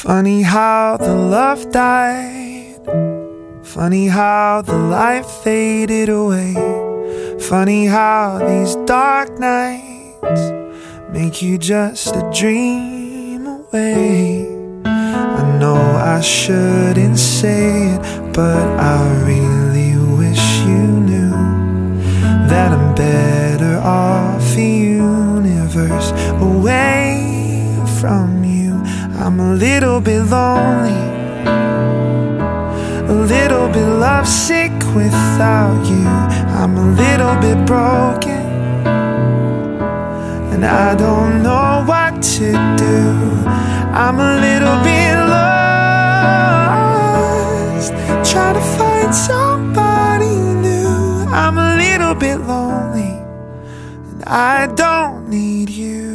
Funny how the love died, funny how the light faded away, funny how these dark nights make you just a dream away. I know I shouldn't say it, but I really wish you knew that I'm better off the universe away from you. I'm a little bit lonely, a little bit lovesick without you. I'm a little bit broken, and I don't know what to do. I'm a little bit lost, trying to find somebody new. I'm a little bit lonely, and I don't need you.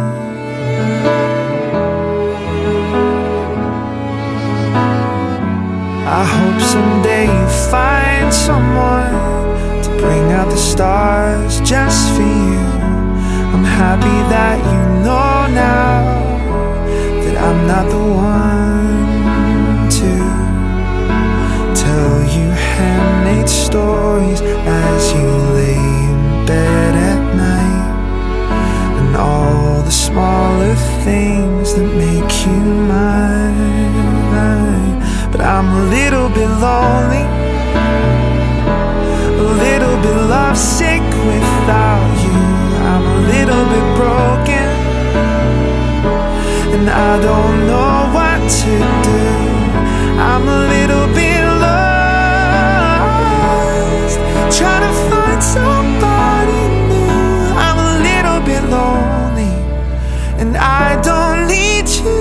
I hope someday you find someone to bring out the stars just for you. I'm happy that you know now that I'm not the one to tell you handmade stories as you lay in bed at night, and all the smaller things that make you mine. But I'm a little bit lonely, a little bit lovesick without you. I'm a little bit broken, and I don't know what to do. I'm a little bit lost, trying to find somebody new. I'm a little bit lonely, and I don't need you.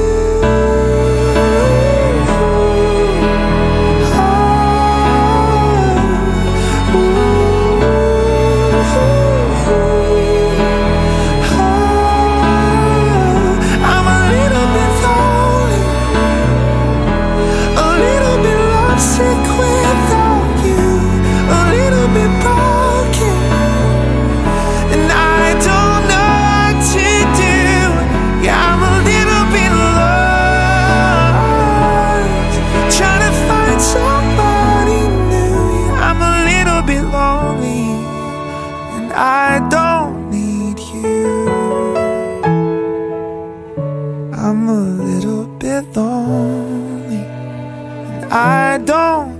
I don't need you. I'm a little bit lonely, and I don't